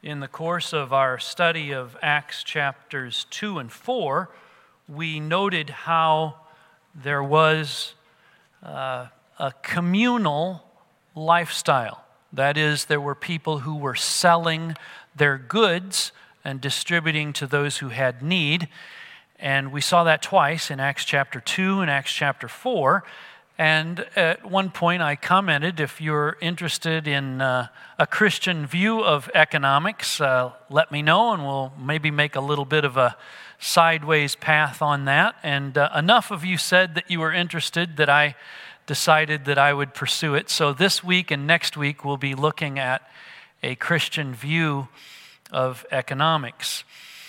In the course of our study of Acts chapters 2 and 4, we noted how there was a communal lifestyle. That is, there were people who were selling their goods and distributing to those who had need. And we saw that twice in Acts chapter 2 and Acts chapter 4. And at one point I commented, if you're interested in a Christian view of economics, let me know and we'll maybe make a little bit of a sideways path on that. And enough of you said that you were interested that I decided that I would pursue it. So this week and next week we'll be looking at a Christian view of economics.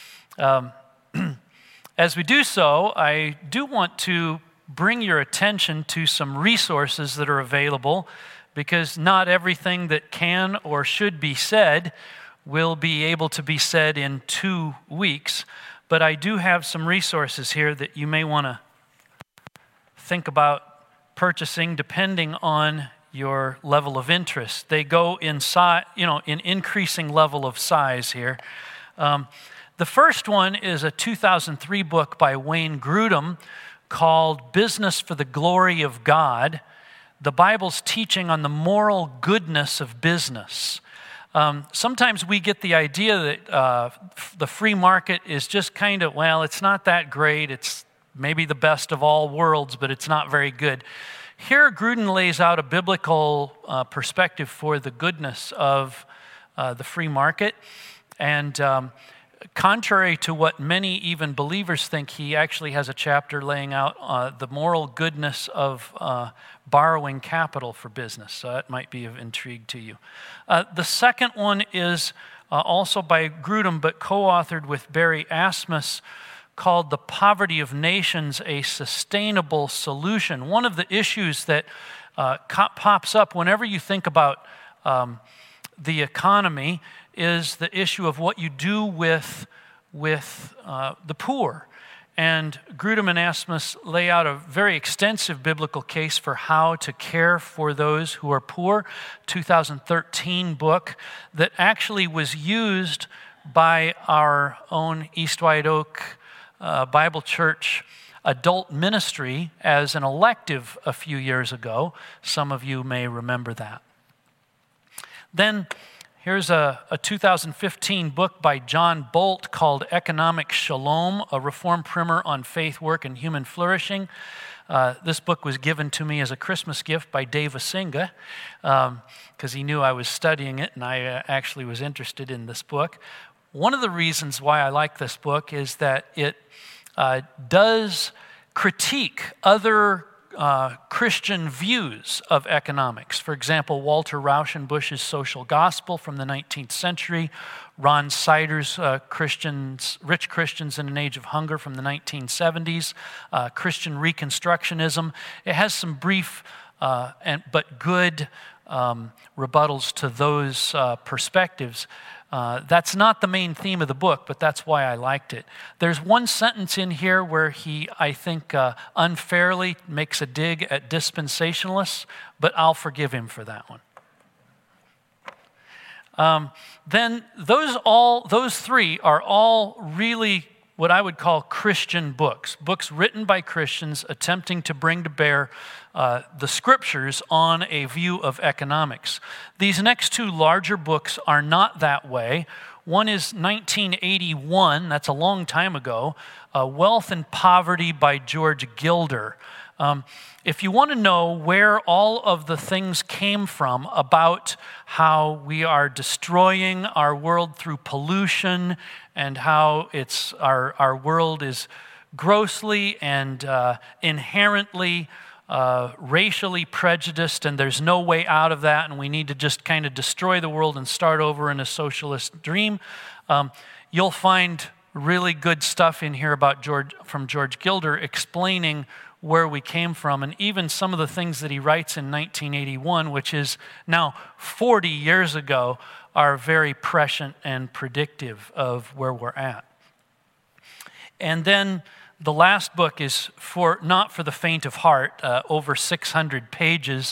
As we do so, I do want to bring your attention to some resources that are available, because not everything that can or should be said will be able to be said in 2 weeks. But I do have some resources here that you may want to think about purchasing depending on your level of interest. They go in size, in increasing level of size here. The first one is a 2003 book by Wayne Grudem called Business for the Glory of God, the Bible's teaching on the moral goodness of business. Sometimes we get the idea that the free market is just kind of, it's not that great. It's maybe the best of all worlds, but it's not very good. Here, Grudem lays out a biblical perspective for the goodness of the free market. And contrary to what many even believers think, he actually has a chapter laying out the moral goodness of borrowing capital for business. So that might be of intrigue to you. The second one is also by Grudem, but co-authored with Barry Asmus, called The Poverty of Nations, a Sustainable Solution. One of the issues that pops up whenever you think about the economy is the issue of what you do with the poor. And Grudem and Asmus lay out a very extensive biblical case for how to care for those who are poor. 2013 book that actually was used by our own East White Oak Bible Church adult ministry as an elective a few years ago. Some of you may remember that. Then here's a 2015 book by John Bolt called Economic Shalom, a reform primer on faith, work, and human flourishing. This book was given to me as a Christmas gift by Dave Asinga because he knew I was studying it and I actually was interested in this book. One of the reasons why I like this book is that it does critique other Christian views of economics. For example, Walter Rauschenbusch's Social Gospel from the 19th century, Ron Sider's Rich Christians in an Age of Hunger from the 1970s, Christian Reconstructionism. It has some brief but good rebuttals to those perspectives. That's not the main theme of the book, but that's why I liked it. There's one sentence in here where he, I think, unfairly makes a dig at dispensationalists, but I'll forgive him for that one. Then those three are all really what I would call Christian books written by Christians attempting to bring to bear the scriptures on a view of economics. These next two larger books are not that way. One is 1981, that's a long time ago, Wealth and Poverty by George Gilder. If you want to know where all of the things came from about how we are destroying our world through pollution and how our world is grossly and inherently racially prejudiced and there's no way out of that and we need to just kind of destroy the world and start over in a socialist dream, you'll find really good stuff in here from George Gilder explaining where we came from, and even some of the things that he writes in 1981, which is now 40 years ago, are very prescient and predictive of where we're at. And then the last book is not for the faint of heart, over 600 pages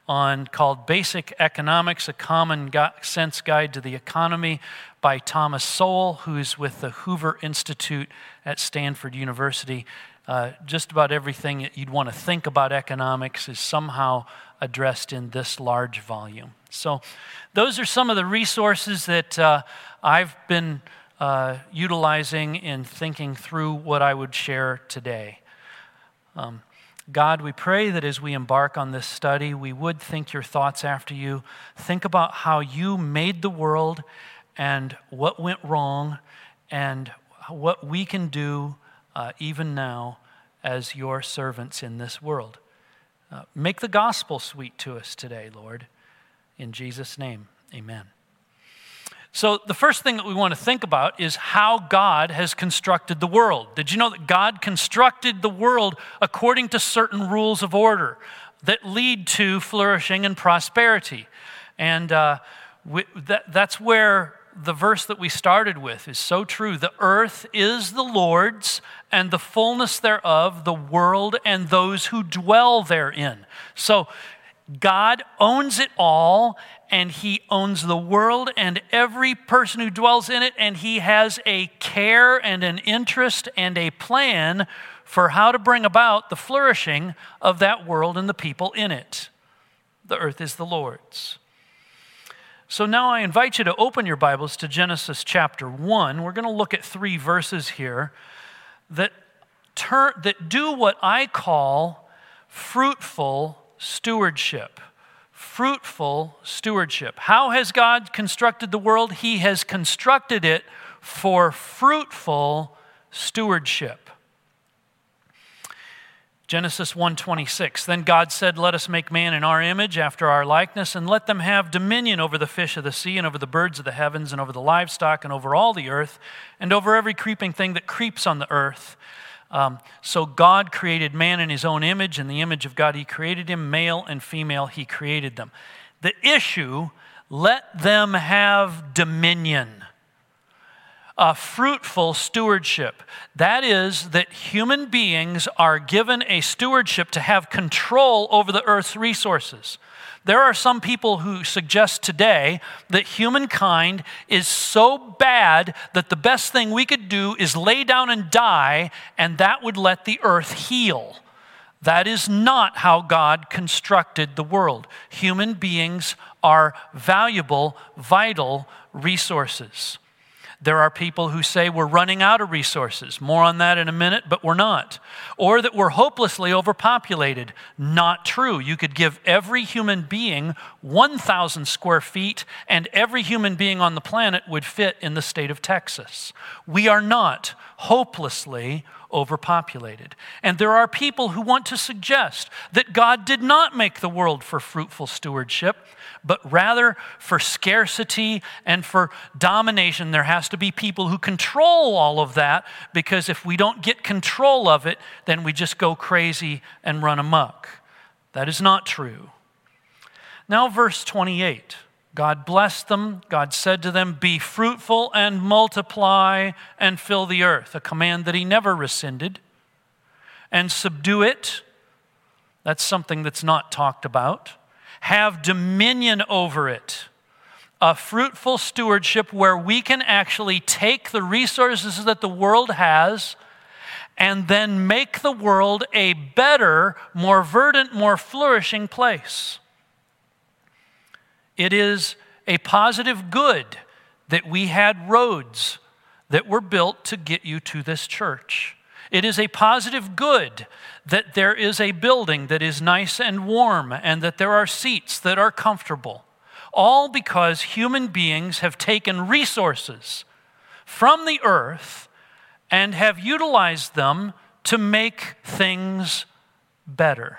called Basic Economics, a Common Sense Guide to the Economy by Thomas Sowell, who's with the Hoover Institute at Stanford University. Just about everything that you'd want to think about economics is somehow addressed in this large volume. So those are some of the resources that I've been utilizing in thinking through what I would share today. God, we pray that as we embark on this study, we would think your thoughts after you. Think about how you made the world and what went wrong and what we can do even now as your servants in this world. Make the gospel sweet to us today, Lord. In Jesus' name, amen. So the first thing that we want to think about is how God has constructed the world. Did you know that God constructed the world according to certain rules of order that lead to flourishing and prosperity? And that's where the verse that we started with is so true. The earth is the Lord's and the fullness thereof, the world and those who dwell therein. So God owns it all, and he owns the world and every person who dwells in it, and he has a care and an interest and a plan for how to bring about the flourishing of that world and the people in it. The earth is the Lord's. So now I invite you to open your Bibles to Genesis chapter 1. We're going to look at 3 verses here that do what I call fruitful stewardship. Fruitful stewardship. How has God constructed the world? He has constructed it for fruitful stewardship. Genesis 1:26, then God said, let us make man in our image, after our likeness, and let them have dominion over the fish of the sea, and over the birds of the heavens, and over the livestock, and over all the earth, and over every creeping thing that creeps on the earth. So God created man in his own image. In the image of God he created him, male and female he created them. The issue, let them have dominion. A fruitful stewardship. That is, that human beings are given a stewardship to have control over the earth's resources. There are some people who suggest today that humankind is so bad that the best thing we could do is lay down and die, and that would let the earth heal. That is not how God constructed the world. Human beings are valuable, vital resources. There are people who say we're running out of resources. More on that in a minute, but we're not. Or that we're hopelessly overpopulated. Not true. You could give every human being 1,000 square feet, and every human being on the planet would fit in the state of Texas. We are not hopelessly overpopulated. And there are people who want to suggest that God did not make the world for fruitful stewardship, but rather for scarcity and for domination. There has to be people who control all of that, because if we don't get control of it, then we just go crazy and run amok. That is not true. Now verse 28. God blessed them. God said to them, be fruitful and multiply and fill the earth, a command that he never rescinded, and subdue it. That's something that's not talked about. Have dominion over it. A fruitful stewardship where we can actually take the resources that the world has and then make the world a better, more verdant, more flourishing place. It is a positive good that we had roads that were built to get you to this church. It is a positive good that there is a building that is nice and warm, and that there are seats that are comfortable. All because human beings have taken resources from the earth and have utilized them to make things better.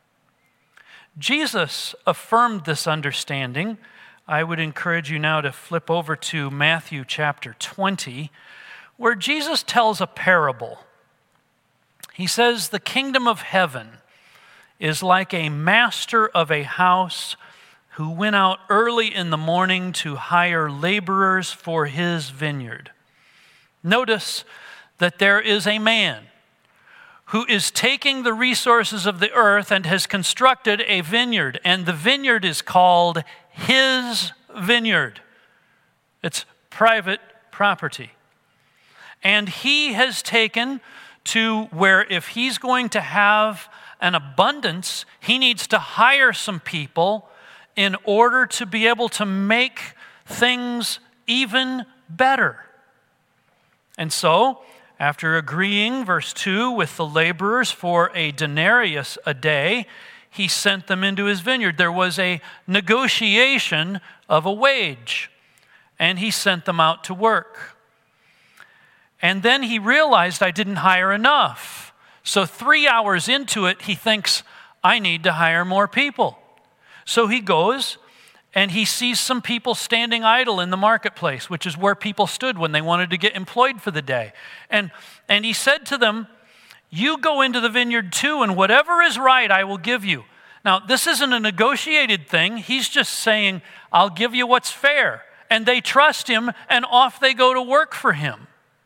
Jesus affirmed this understanding. I would encourage you now to flip over to Matthew chapter 20, where Jesus tells a parable. He says, the kingdom of heaven is like a master of a house who went out early in the morning to hire laborers for his vineyard. Notice that there is a man who is taking the resources of the earth and has constructed a vineyard. And the vineyard is called his vineyard. It's private property. And he has taken to where if he's going to have an abundance, he needs to hire some people in order to be able to make things even better. And so, after agreeing, verse 2, with the laborers for a denarius a day, he sent them into his vineyard. There was a negotiation of a wage, and he sent them out to work. And then he realized, I didn't hire enough. So 3 hours into it, he thinks, I need to hire more people. So he goes and he sees some people standing idle in the marketplace, which is where people stood when they wanted to get employed for the day. And he said to them, you go into the vineyard too, and whatever is right, I will give you. Now, this isn't a negotiated thing. He's just saying, I'll give you what's fair. And they trust him, and off they go to work for him.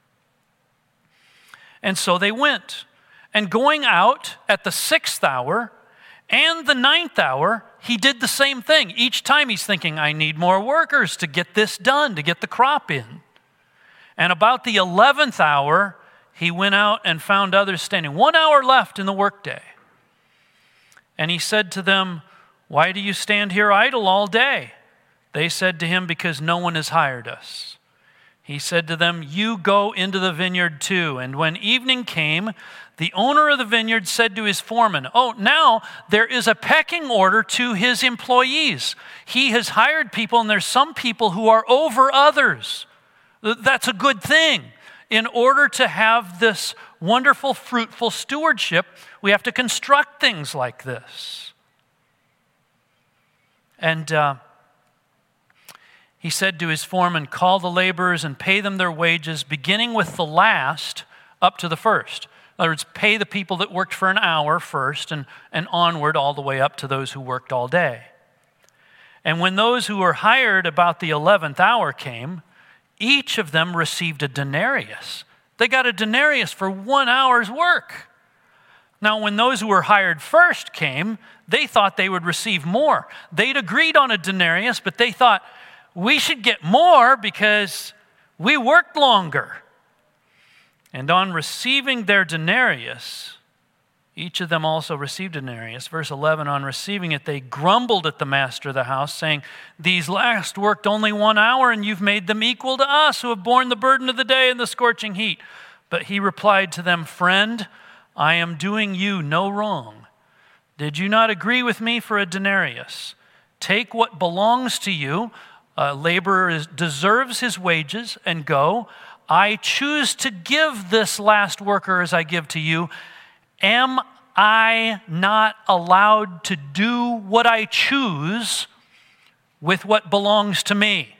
And so they went. And going out at the 6th hour and the 9th hour, he did the same thing. Each time he's thinking, I need more workers to get this done, to get the crop in. And about the 11th hour, he went out and found others standing. 1 hour left in the workday. And he said to them, why do you stand here idle all day? They said to him, because no one has hired us. He said to them, you go into the vineyard too. And when evening came, the owner of the vineyard said to his foreman, oh, now there is a pecking order to his employees. He has hired people, and there's some people who are over others. That's a good thing. In order to have this wonderful, fruitful stewardship, we have to construct things like this. And he said to his foreman, call the laborers and pay them their wages, beginning with the last up to the first. In other words, pay the people that worked for an hour first and onward all the way up to those who worked all day. And when those who were hired about the 11th hour came, each of them received a denarius. They got a denarius for 1 hour's work. Now, when those who were hired first came, they thought they would receive more. They'd agreed on a denarius, but they thought, we should get more because we worked longer. And on receiving their denarius, each of them also received a denarius. Verse 11, on receiving it, they grumbled at the master of the house, saying, these last worked only 1 hour, and you've made them equal to us who have borne the burden of the day and the scorching heat. But he replied to them, friend, I am doing you no wrong. Did you not agree with me for a denarius? Take what belongs to you. A laborer deserves his wages, and go. I choose to give this last worker as I give to you. Am I not allowed to do what I choose with what belongs to me?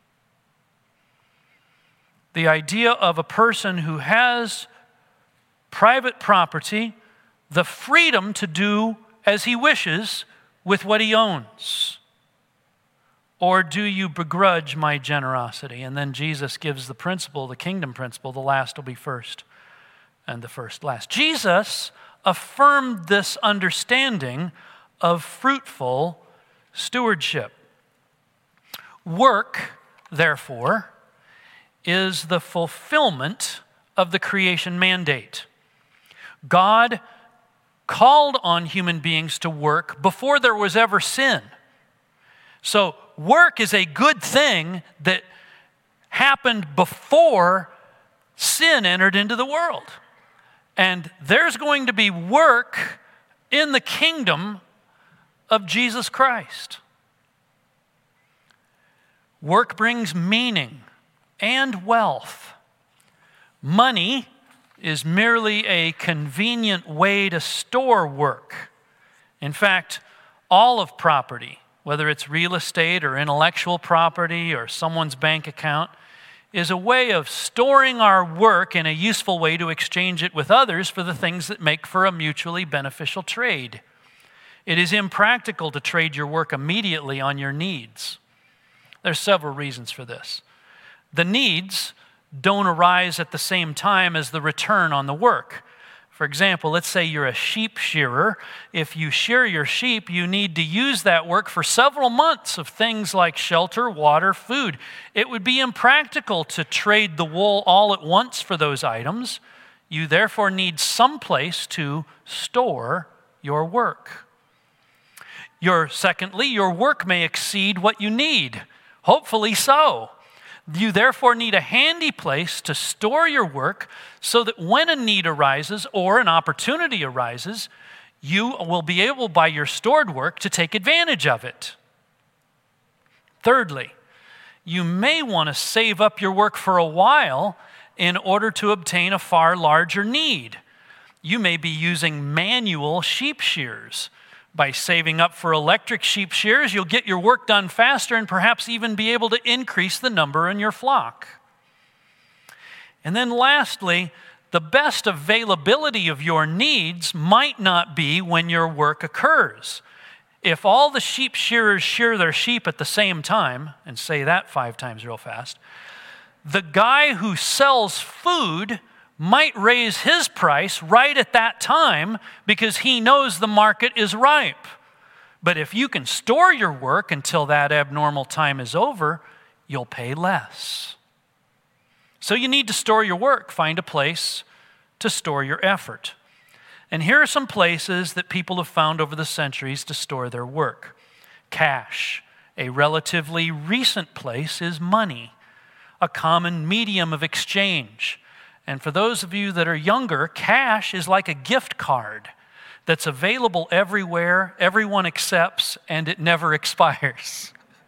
The idea of a person who has private property, the freedom to do as he wishes with what he owns. Or do you begrudge my generosity? And then Jesus gives the principle, the kingdom principle, the last will be first and the first last. Jesus affirmed this understanding of fruitful stewardship. Work, therefore, is the fulfillment of the creation mandate. God called on human beings to work before there was ever sin. So work is a good thing that happened before sin entered into the world. And there's going to be work in the kingdom of Jesus Christ. Work brings meaning and wealth. Money is merely a convenient way to store work. In fact, all of property, whether it's real estate or intellectual property or someone's bank account, is a way of storing our work in a useful way to exchange it with others for the things that make for a mutually beneficial trade. It is impractical to trade your work immediately on your needs. There's several reasons for this. The needs don't arise at the same time as the return on the work. For example, let's say you're a sheep shearer. If you shear your sheep, you need to use that work for several months of things like shelter, water, food. It would be impractical to trade the wool all at once for those items. You therefore need some place to store your work. Secondly, your work may exceed what you need. Hopefully so. You therefore need a handy place to store your work so that when a need arises or an opportunity arises, you will be able, by your stored work, to take advantage of it. Thirdly, you may want to save up your work for a while in order to obtain a far larger need. You may be using manual sheep shears. By saving up for electric sheep shears, you'll get your work done faster and perhaps even be able to increase the number in your flock. And then lastly, the best availability of your needs might not be when your work occurs. If all the sheep shearers shear their sheep at the same time, and say that 5 times real fast, the guy who sells food might raise his price right at that time because he knows the market is ripe. But if you can store your work until that abnormal time is over, you'll pay less. So you need to store your work. Find a place to store your effort. And here are some places that people have found over the centuries to store their work. Cash. A relatively recent place is money, a common medium of exchange. And for those of you that are younger, cash is like a gift card that's available everywhere, everyone accepts, and it never expires.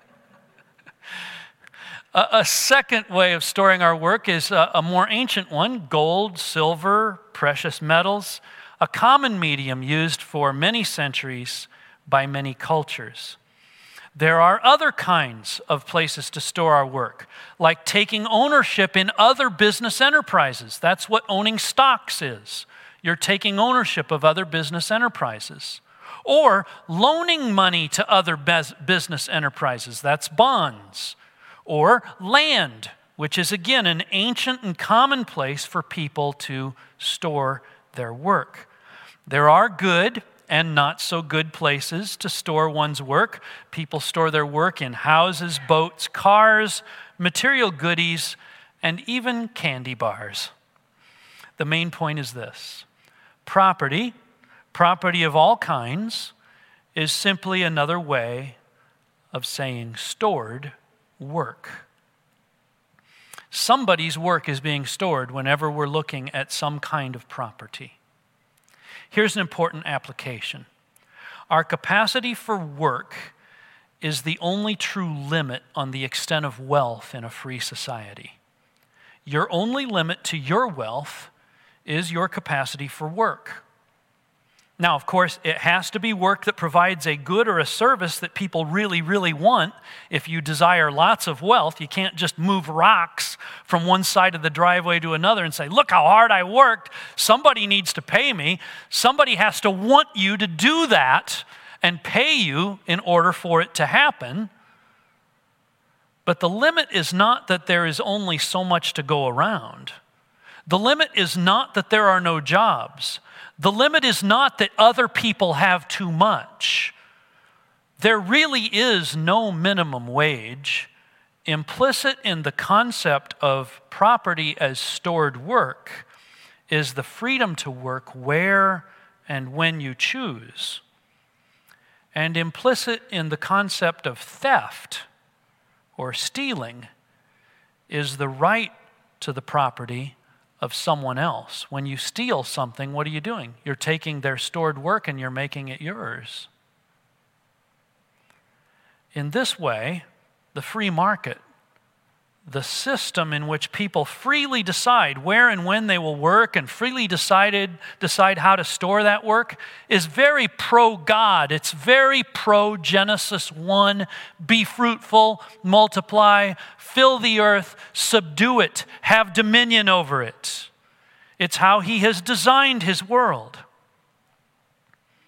A second way of storing our work is a more ancient one: gold, silver, precious metals, a common medium used for many centuries by many cultures. There are other kinds of places to store our work, like taking ownership in other business enterprises. That's what owning stocks is. You're taking ownership of other business enterprises. Or loaning money to other business enterprises. That's bonds. Or land, which is again an ancient and common place for people to store their work. There are good and not so good places to store one's work. People store their work in houses, boats, cars, material goodies, and even candy bars. The main point is this: property of all kinds, is simply another way of saying stored work. Somebody's work is being stored whenever we're looking at some kind of property. Here's an important application. Our capacity for work is the only true limit on the extent of wealth in a free society. Your only limit to your wealth is your capacity for work. Now, of course, it has to be work that provides a good or a service that people really, really want. If you desire lots of wealth, you can't just move rocks from one side of the driveway to another and say, look how hard I worked. Somebody needs to pay me. Somebody has to want you to do that and pay you in order for it to happen. But the limit is not that there is only so much to go around. The limit is not that there are no jobs. The limit is not that other people have too much. There really is no minimum wage. Implicit in the concept of property as stored work is the freedom to work where and when you choose. And implicit in the concept of theft or stealing is the right to the property of someone else. When you steal something, what are you doing? You're taking their stored work and you're making it yours. In this way, the free market, the system in which people freely decide where and when they will work and freely decide how to store that work, is very pro-God. It's very pro-Genesis 1. Be fruitful, multiply, fill the earth, subdue it, have dominion over it. It's how He has designed His world.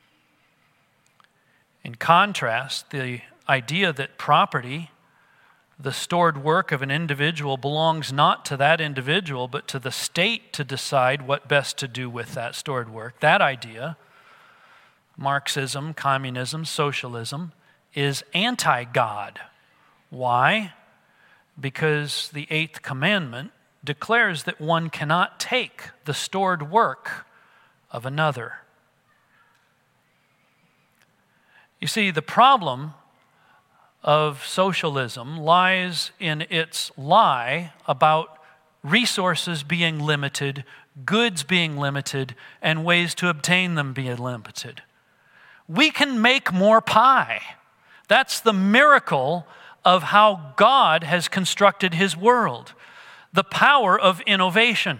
In contrast, the idea that property The stored work of an individual belongs not to that individual, but to the state to decide what best to do with that stored work. That idea, Marxism, communism, socialism, is anti-God. Why? Because the eighth commandment declares that one cannot take the stored work of another. You see, the problem of socialism lies in its lie about resources being limited, goods being limited, and ways to obtain them being limited. We can make more pie. That's the miracle of how God has constructed his world, the power of innovation.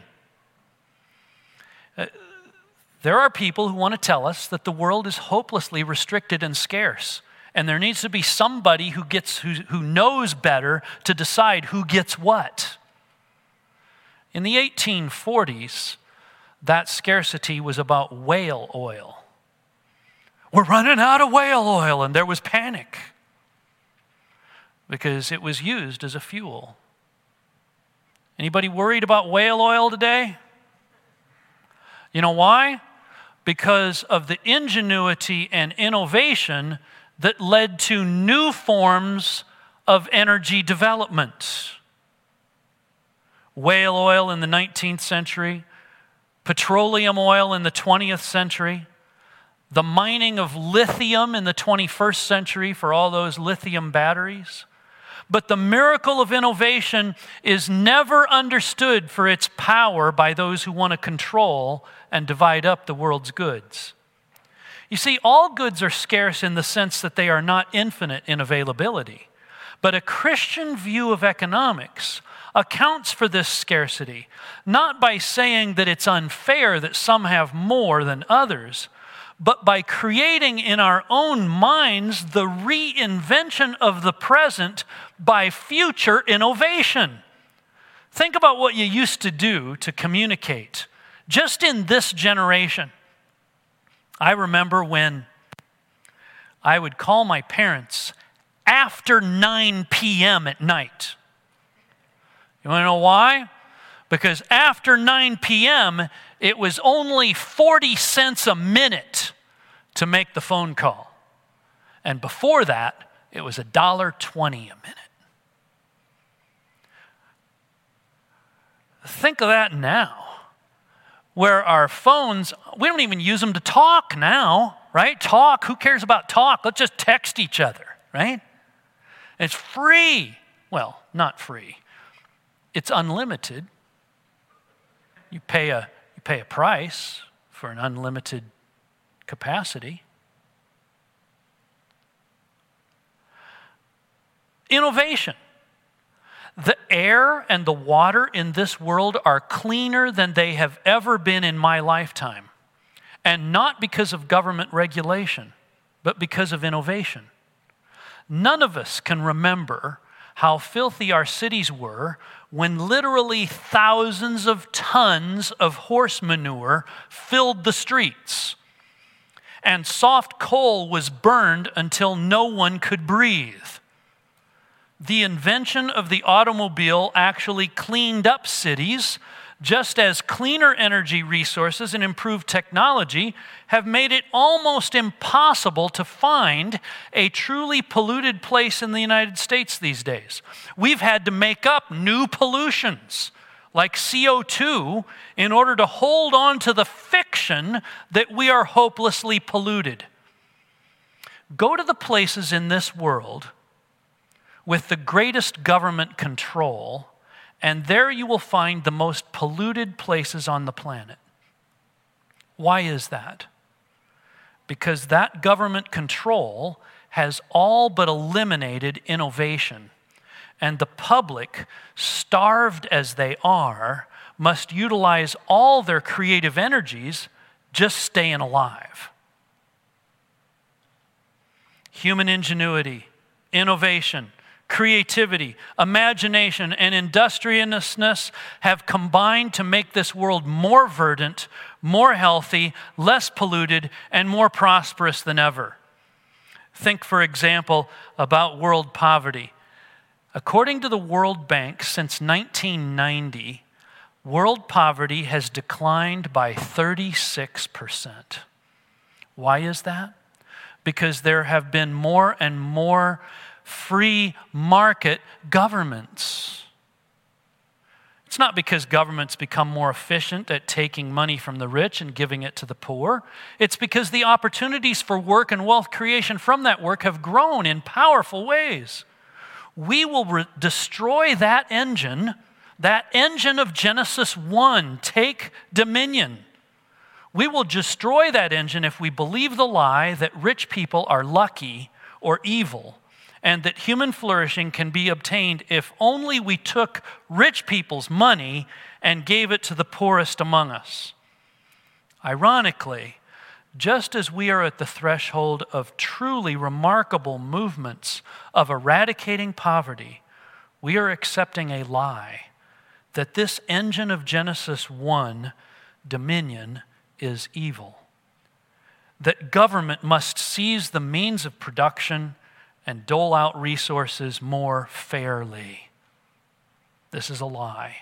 There are people who want to tell us that the world is hopelessly restricted and scarce, and there needs to be somebody who knows better to decide who gets what. In the 1840s, that scarcity was about whale oil. We're running out of whale oil, and there was panic because it was used as a fuel. Anybody worried about whale oil today? You know why? Because of the ingenuity and innovation that led to new forms of energy development. Whale oil in the 19th century, petroleum oil in the 20th century, the mining of lithium in the 21st century for all those lithium batteries. But the miracle of innovation is never understood for its power by those who want to control and divide up the world's goods. You see, all goods are scarce in the sense that they are not infinite in availability. But a Christian view of economics accounts for this scarcity, not by saying that it's unfair that some have more than others, but by creating in our own minds the reinvention of the present by future innovation. Think about what you used to do to communicate just in this generation. I remember when I would call my parents after 9 p.m. at night. You want to know why? Because after 9 p.m., it was only 40 cents a minute to make the phone call. And before that, it was $1.20 a minute. Think of that now, where our phones, we don't even use them to talk now, right? Talk, who cares about talk? Let's just text each other, right? It's free. Well, not free. It's unlimited. You pay a price for an unlimited capacity. Innovation. The air and the water in this world are cleaner than they have ever been in my lifetime. And not because of government regulation, but because of innovation. None of us can remember how filthy our cities were when literally thousands of tons of horse manure filled the streets, and soft coal was burned until no one could breathe. The invention of the automobile actually cleaned up cities, just as cleaner energy resources and improved technology have made it almost impossible to find a truly polluted place in the United States these days. We've had to make up new pollutions, like CO2, in order to hold on to the fiction that we are hopelessly polluted. Go to the places in this world with the greatest government control, and there you will find the most polluted places on the planet. Why is that? Because that government control has all but eliminated innovation, and the public, starved as they are, must utilize all their creative energies just staying alive. Human ingenuity, innovation, creativity, imagination, and industriousness have combined to make this world more verdant, more healthy, less polluted, and more prosperous than ever. Think, for example, about world poverty. According to the World Bank, since 1990, world poverty has declined by 36%. Why is that? Because there have been more and more free market governments. It's not because governments become more efficient at taking money from the rich and giving it to the poor. It's because the opportunities for work and wealth creation from that work have grown in powerful ways. We will destroy that engine of Genesis 1, take dominion. We will destroy that engine if we believe the lie that rich people are lucky or evil, and that human flourishing can be obtained if only we took rich people's money and gave it to the poorest among us. Ironically, just as we are at the threshold of truly remarkable movements of eradicating poverty, we are accepting a lie that this engine of Genesis 1, dominion, is evil. That government must seize the means of production and dole out resources more fairly. This is a lie.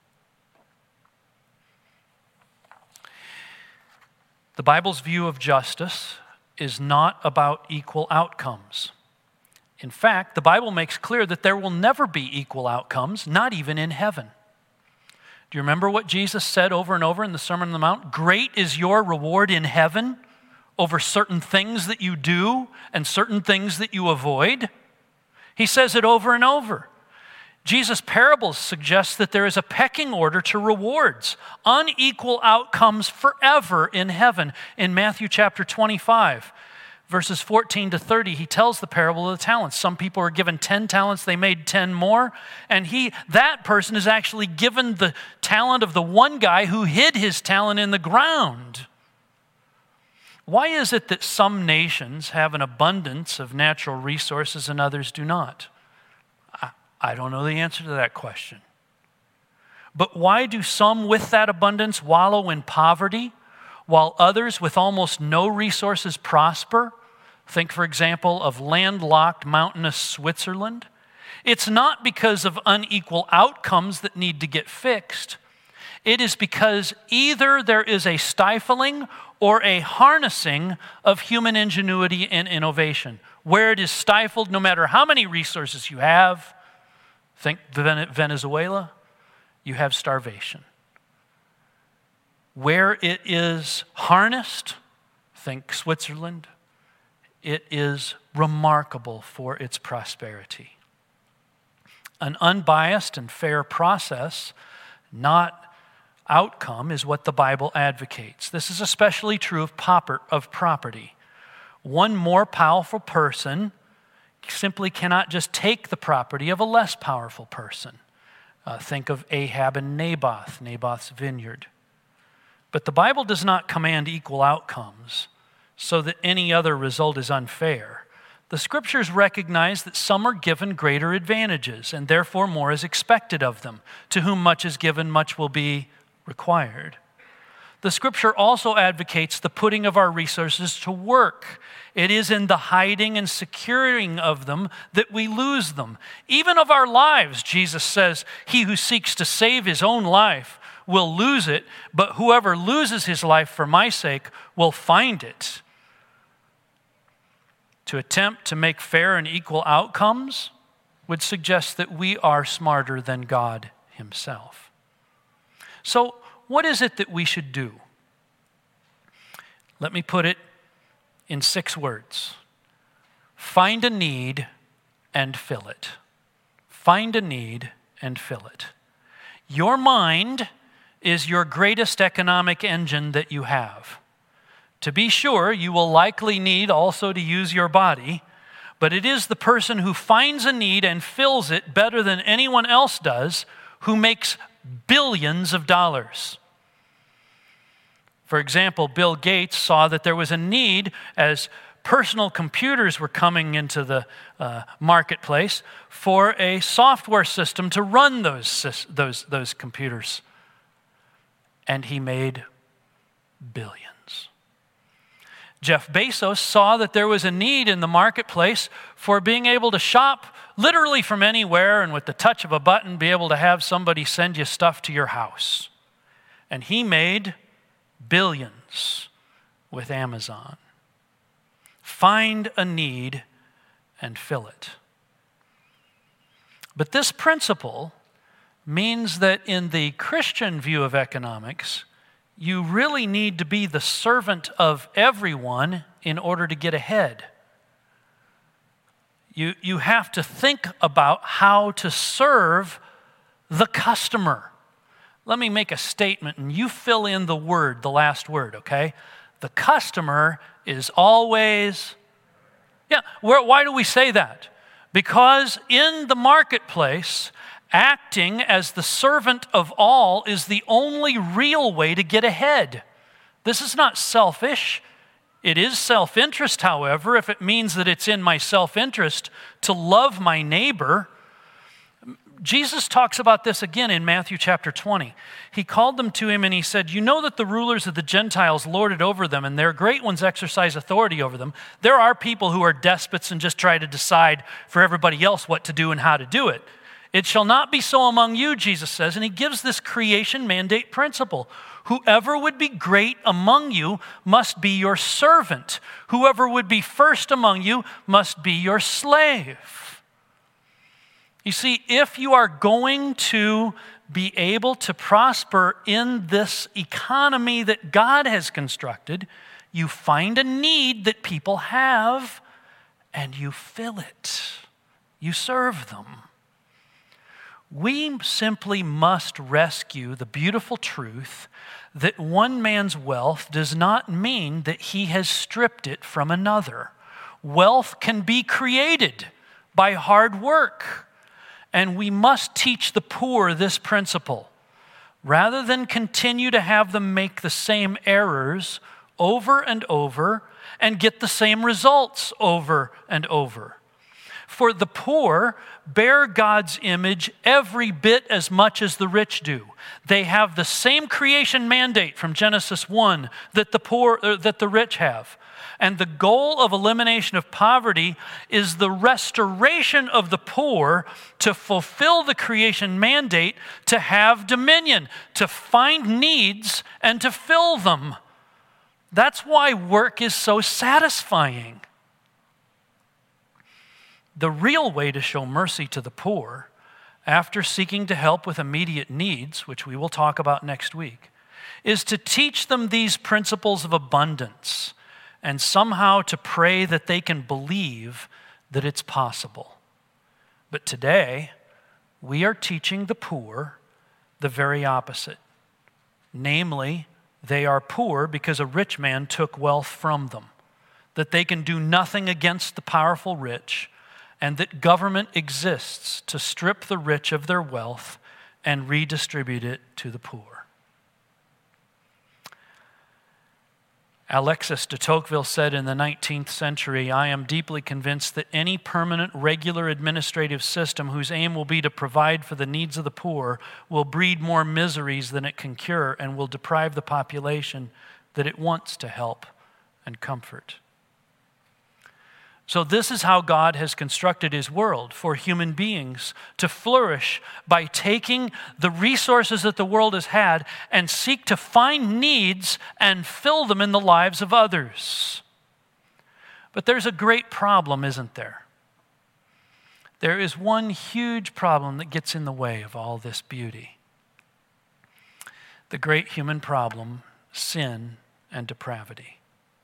The Bible's view of justice is not about equal outcomes. In fact, the Bible makes clear that there will never be equal outcomes, not even in heaven. Do you remember what Jesus said over and over in the Sermon on the Mount? Great is your reward in heaven over certain things that you do and certain things that you avoid. He says it over and over. Jesus' parables suggest that there is a pecking order to rewards, unequal outcomes forever in heaven. In Matthew chapter 25, verses 14 to 30, he tells the parable of the talents. Some people are given 10 talents, they made 10 more, and that person is actually given the talent of the one guy who hid his talent in the ground. Why is it that some nations have an abundance of natural resources and others do not? I don't know the answer to that question. But why do some with that abundance wallow in poverty, while others with almost no resources prosper? Think, for example, of landlocked mountainous Switzerland. It's not because of unequal outcomes that need to get fixed. It is because either there is a stifling or a harnessing of human ingenuity and innovation. Where it is stifled, no matter how many resources you have, think Venezuela, you have starvation. Where it is harnessed, think Switzerland, it is remarkable for its prosperity. An unbiased and fair process, not outcome, is what the Bible advocates. This is especially true of property. One more powerful person simply cannot just take the property of a less powerful person. Think of Ahab and Naboth's vineyard. But the Bible does not command equal outcomes so that any other result is unfair. The Scriptures recognize that some are given greater advantages, and therefore more is expected of them. To whom much is given, much will be required. The Scripture also advocates the putting of our resources to work. It is in the hiding and securing of them that we lose them. Even of our lives, Jesus says, he who seeks to save his own life will lose it, but whoever loses his life for my sake will find it. To attempt to make fair and equal outcomes would suggest that we are smarter than God himself. So, what is it that we should do? Let me put it in 6 words. Find a need and fill it. Find a need and fill it. Your mind is your greatest economic engine that you have. To be sure, you will likely need also to use your body, but it is the person who finds a need and fills it better than anyone else does who makes billions of dollars. For example, Bill Gates saw that there was a need as personal computers were coming into the marketplace for a software system to run those computers. And he made billions. Jeff Bezos saw that there was a need in the marketplace for being able to shop literally from anywhere and with the touch of a button be able to have somebody send you stuff to your house. And he made billions with Amazon. Find a need and fill it. But this principle means that in the Christian view of economics, you really need to be the servant of everyone in order to get ahead. You have to think about how to serve the customer. Let me make a statement and you fill in the word, the last word, okay? The customer is always, why do we say that? Because in the marketplace, acting as the servant of all is the only real way to get ahead. This is not selfish. It is self-interest, however, if it means that it's in my self-interest to love my neighbor. Jesus talks about this again in Matthew chapter 20. He called them to him and he said, "You know that the rulers of the Gentiles lord it over them, and their great ones exercise authority over them. There are people who are despots and just try to decide for everybody else what to do and how to do it. It shall not be so among you," Jesus says, and he gives this creation mandate principle. "Whoever would be great among you must be your servant. Whoever would be first among you must be your slave." You see, if you are going to be able to prosper in this economy that God has constructed, you find a need that people have and you fill it. You serve them. We simply must rescue the beautiful truth that one man's wealth does not mean that he has stripped it from another. Wealth can be created by hard work, and we must teach the poor this principle. Rather than continue to have them make the same errors over and over and get the same results over and over. For the poor bear God's image every bit as much as the rich do. They have the same creation mandate from Genesis 1 that the rich have. And the goal of elimination of poverty is the restoration of the poor to fulfill the creation mandate, to have dominion, to find needs and to fill them. That's why work is so satisfying. The real way to show mercy to the poor, after seeking to help with immediate needs, which we will talk about next week, is to teach them these principles of abundance and somehow to pray that they can believe that it's possible. But today, we are teaching the poor the very opposite. Namely, they are poor because a rich man took wealth from them, that they can do nothing against the powerful rich, and that government exists to strip the rich of their wealth and redistribute it to the poor. Alexis de Tocqueville said in the 19th century, "I am deeply convinced that any permanent, regular administrative system whose aim will be to provide for the needs of the poor will breed more miseries than it can cure and will deprive the population that it wants to help and comfort." So this is how God has constructed his world for human beings to flourish by taking the resources that the world has had and seek to find needs and fill them in the lives of others. But there's a great problem, isn't there? There is one huge problem that gets in the way of all this beauty. The great human problem, sin and depravity.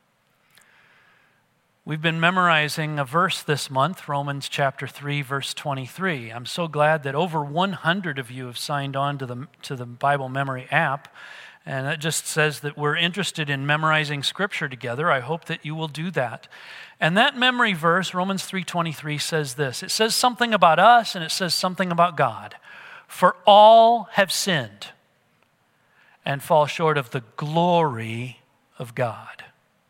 We've been memorizing a verse this month, Romans chapter 3, verse 23. I'm so glad that over 100 of you have signed on to the Bible Memory app. And it just says that we're interested in memorizing Scripture together. I hope that you will do that. And that memory verse, Romans 3:23, says this. It says something about us and it says something about God. "For all have sinned and fall short of the glory of God."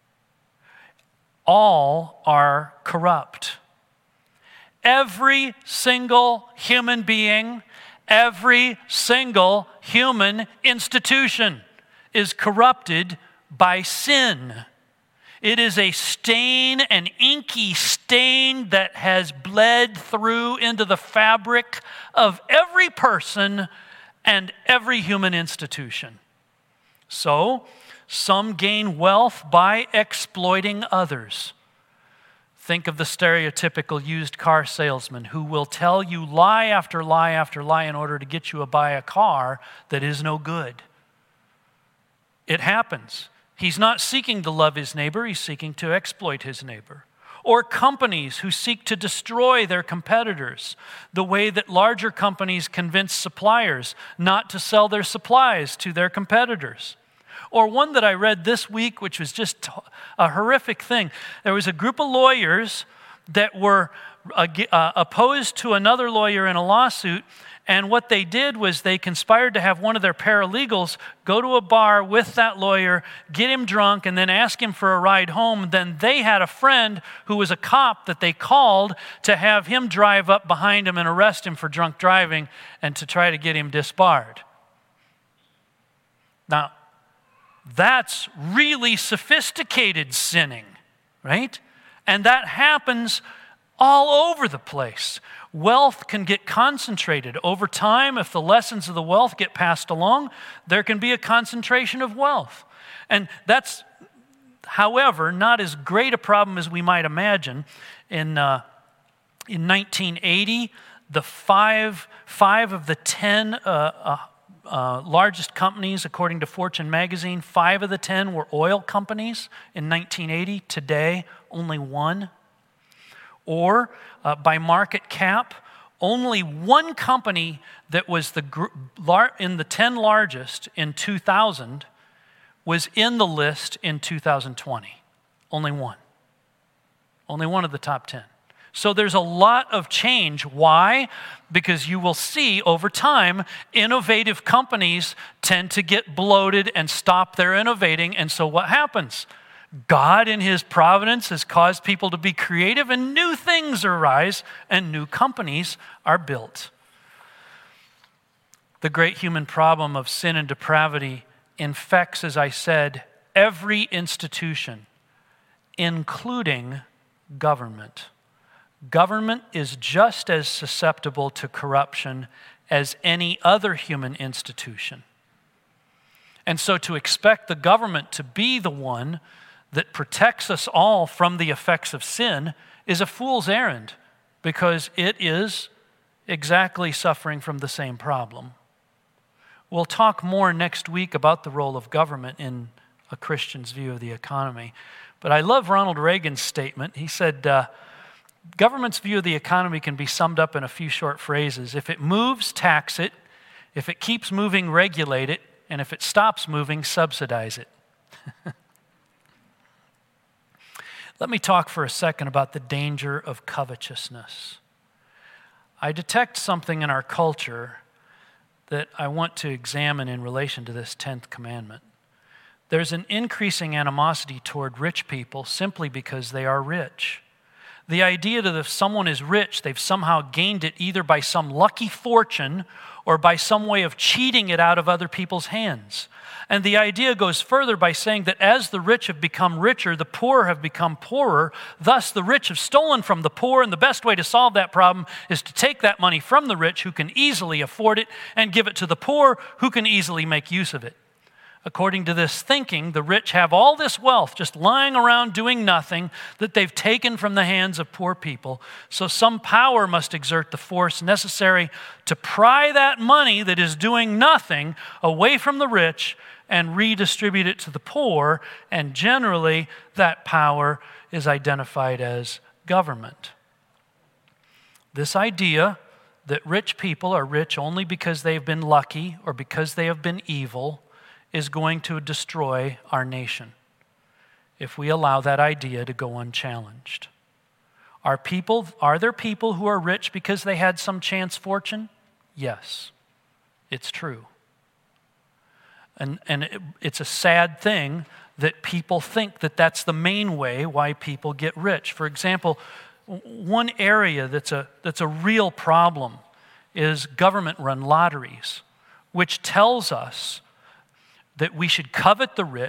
All are corrupt. Every single human being, every single human institution is corrupted by sin. It is a stain, an inky stain that has bled through into the fabric of every person and every human institution. So, some gain wealth by exploiting others. Think of the stereotypical used car salesman who will tell you lie after lie after lie in order to get you to buy a car that is no good. It happens. He's not seeking to love his neighbor, he's seeking to exploit his neighbor. Or companies who seek to destroy their competitors, the way that larger companies convince suppliers not to sell their supplies to their competitors. Or one that I read this week, which was just a horrific thing. There was a group of lawyers that were opposed to another lawyer in a lawsuit, and what they did was they conspired to have one of their paralegals go to a bar with that lawyer, get him drunk, and then ask him for a ride home. Then they had a friend who was a cop that they called to have him drive up behind him and arrest him for drunk driving and to try to get him disbarred. Now, that's really sophisticated sinning, right? And that happens all over the place. Wealth can get concentrated. Over time, if the lessons of the wealth get passed along, there can be a concentration of wealth. And that's, however, not as great a problem as we might imagine. In 1980, the five of the 10 largest companies, according to Fortune magazine, 5 of the 10 were oil companies in 1980. Today, only 1. Or by market cap, only 1 company that was in the 10 largest in 2000 was in the list in 2020. Only 1. Only 1 of the top 10. So there's a lot of change. Why? Because you will see over time, innovative companies tend to get bloated and stop their innovating. And so what happens? God in his providence has caused people to be creative and new things arise and new companies are built. The great human problem of sin and depravity infects, as I said, every institution, including government. Government is just as susceptible to corruption as any other human institution. And so to expect the government to be the one that protects us all from the effects of sin is a fool's errand, because it is exactly suffering from the same problem. We'll talk more next week about the role of government in a Christian's view of the economy. But I love Ronald Reagan's statement. He said, government's view of the economy can be summed up in a few short phrases. If it moves, tax it. If it keeps moving, regulate it. And if it stops moving, subsidize it. Let me talk for a second about the danger of covetousness. I detect something in our culture that I want to examine in relation to this 10th commandment. There's an increasing animosity toward rich people simply because they are rich. The idea that if someone is rich, they've somehow gained it either by some lucky fortune or by some way of cheating it out of other people's hands. And the idea goes further by saying that as the rich have become richer, the poor have become poorer. Thus, the rich have stolen from the poor, and the best way to solve that problem is to take that money from the rich who can easily afford it and give it to the poor who can easily make use of it. According to this thinking, the rich have all this wealth just lying around doing nothing that they've taken from the hands of poor people. So some power must exert the force necessary to pry that money that is doing nothing away from the rich and redistribute it to the poor. And generally, that power is identified as government. This idea that rich people are rich only because they've been lucky or because they have been evil is going to destroy our nation if we allow that idea to go unchallenged. Are there people who are rich because they had some chance fortune? Yes, it's true. And it's a sad thing that people think that that's the main way why people get rich. For example, one area that's a real problem is government-run lotteries, which tells us that we should covet the rich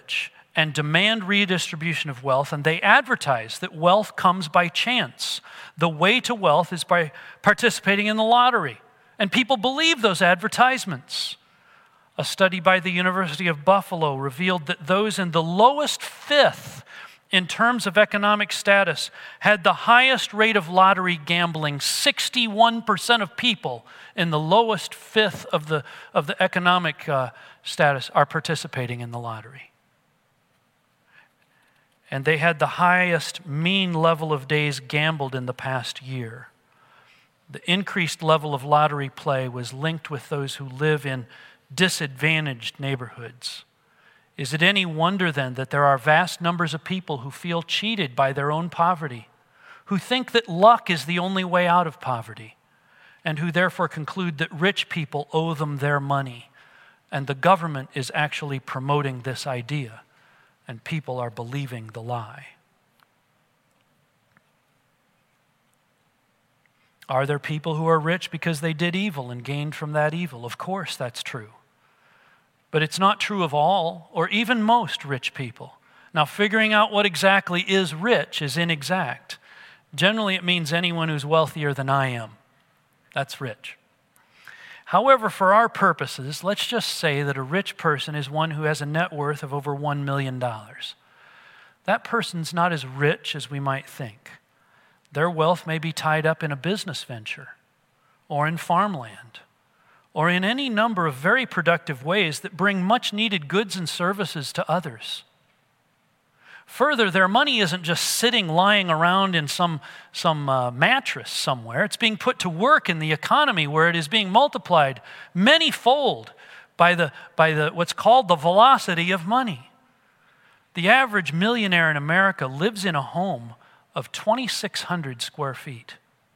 and demand redistribution of wealth, and they advertise that wealth comes by chance. The way to wealth is by participating in the lottery. And people believe those advertisements. A study by the University of Buffalo revealed that those in the lowest fifth in terms of economic status had the highest rate of lottery gambling. 61% of people in the lowest fifth of the economic status are participating in the lottery. And they had the highest mean level of days gambled in the past year. The increased level of lottery play was linked with those who live in disadvantaged neighborhoods. Is it any wonder then that there are vast numbers of people who feel cheated by their own poverty, who think that luck is the only way out of poverty, and who therefore conclude that rich people owe them their money, and the government is actually promoting this idea? And people are believing the lie. Are there people who are rich because they did evil and gained from that evil? Of course, that's true. But it's not true of all, or even most rich people. Now, figuring out what exactly is rich is inexact. Generally, it means anyone who's wealthier than I am. That's rich. However, for our purposes, let's just say that a rich person is one who has a net worth of over $1 million. That person's not as rich as we might think. Their wealth may be tied up in a business venture, or in farmland, or in any number of very productive ways that bring much needed goods and services to others. Further, their money isn't just sitting, lying around in some mattress somewhere. It's being put to work in the economy where it is being multiplied many-fold by the what's called the velocity of money. The average millionaire in America lives in a home of 2,600 square feet.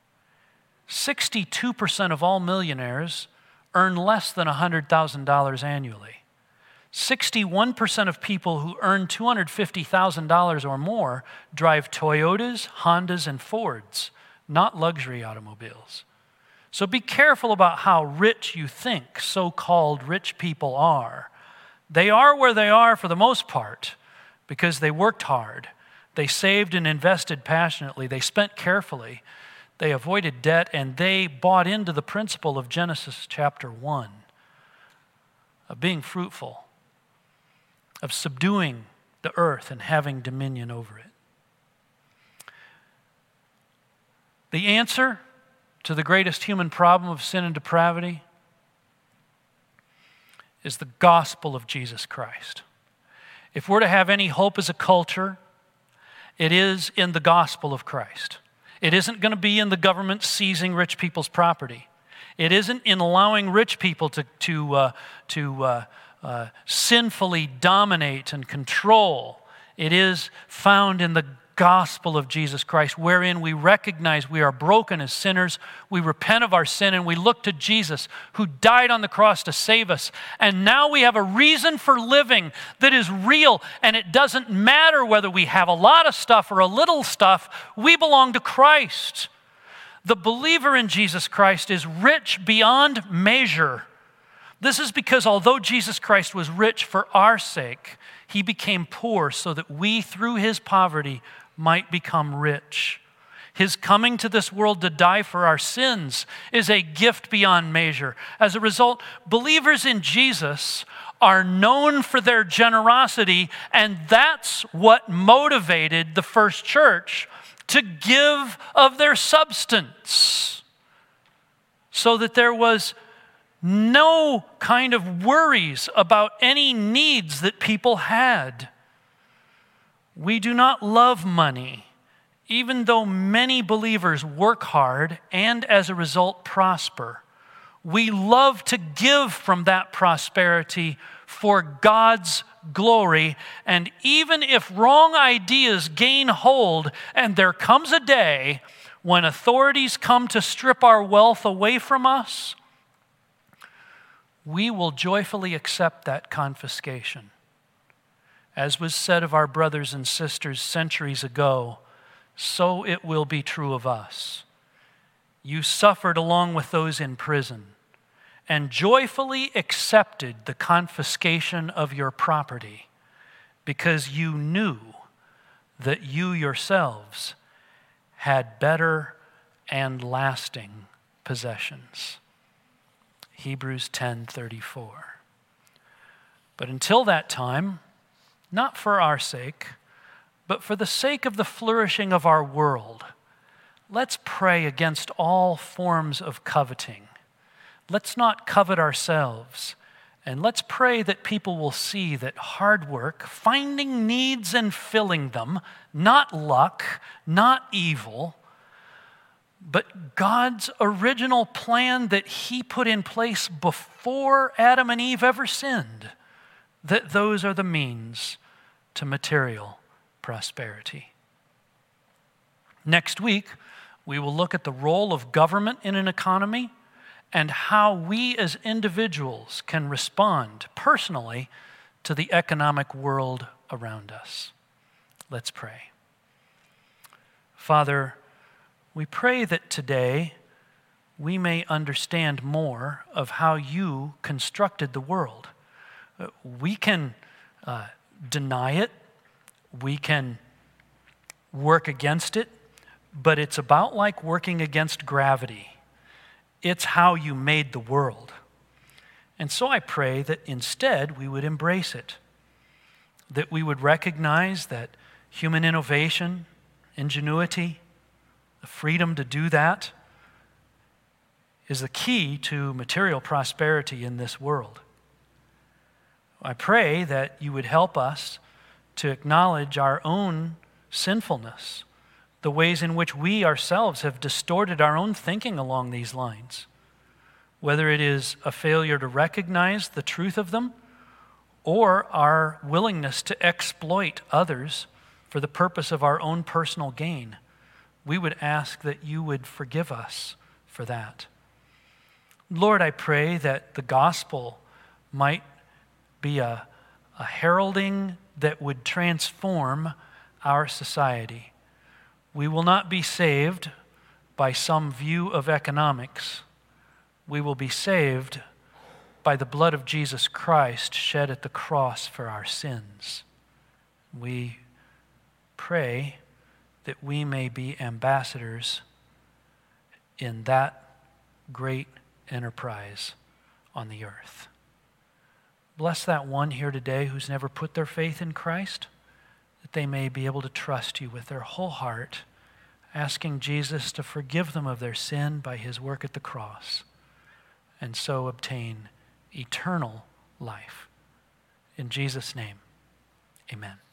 62% of all millionaires earn less than $100,000 annually. 61% of people who earn $250,000 or more drive Toyotas, Hondas, and Fords, not luxury automobiles. So be careful about how rich you think so-called rich people are. They are where they are for the most part because they worked hard. They saved and invested passionately. They spent carefully. They avoided debt, and they bought into the principle of Genesis chapter 1 of being fruitful, of subduing the earth and having dominion over it. The answer to the greatest human problem of sin and depravity is the gospel of Jesus Christ. If we're to have any hope as a culture, it is in the gospel of Christ. It isn't going to be in the government seizing rich people's property. It isn't in allowing rich people to sinfully dominate and control. It is found in the gospel of Jesus Christ, wherein we recognize we are broken as sinners, we repent of our sin, and we look to Jesus, who died on the cross to save us. And now we have a reason for living that is real, and it doesn't matter whether we have a lot of stuff or a little stuff. We belong to Christ. The believer in Jesus Christ is rich beyond measure. This is because although Jesus Christ was rich for our sake, he became poor so that we, through his poverty, might become rich. His coming to this world to die for our sins is a gift beyond measure. As a result, believers in Jesus are known for their generosity, and that's what motivated the first church to give of their substance, so that there was no kind of worries about any needs that people had. We do not love money, even though many believers work hard and as a result prosper. We love to give from that prosperity for God's glory, and even if wrong ideas gain hold and there comes a day when authorities come to strip our wealth away from us, we will joyfully accept that confiscation. As was said of our brothers and sisters centuries ago, so it will be true of us. You suffered along with those in prison and joyfully accepted the confiscation of your property because you knew that you yourselves had better and lasting possessions. Hebrews 10:34. But until that time, not for our sake, but for the sake of the flourishing of our world, let's pray against all forms of coveting. Let's not covet ourselves, and let's pray that people will see that hard work, finding needs and filling them, not luck, not evil, but God's original plan that He put in place before Adam and Eve ever sinned, that those are the means to material prosperity. Next week, we will look at the role of government in an economy and how we as individuals can respond personally to the economic world around us. Let's pray. Father, we pray that today we may understand more of how you constructed the world. We can deny it, we can work against it, but it's about like working against gravity. It's how you made the world. And so I pray that instead we would embrace it, that we would recognize that human innovation, ingenuity, the freedom to do that is the key to material prosperity in this world. I pray that you would help us to acknowledge our own sinfulness, the ways in which we ourselves have distorted our own thinking along these lines, whether it is a failure to recognize the truth of them or our willingness to exploit others for the purpose of our own personal gain. We would ask that you would forgive us for that. Lord, I pray that the gospel might be a heralding that would transform our society. We will not be saved by some view of economics. We will be saved by the blood of Jesus Christ shed at the cross for our sins. We pray that we may be ambassadors in that great enterprise on the earth. Bless that one here today who's never put their faith in Christ, that they may be able to trust you with their whole heart, asking Jesus to forgive them of their sin by his work at the cross, and so obtain eternal life. In Jesus' name, amen.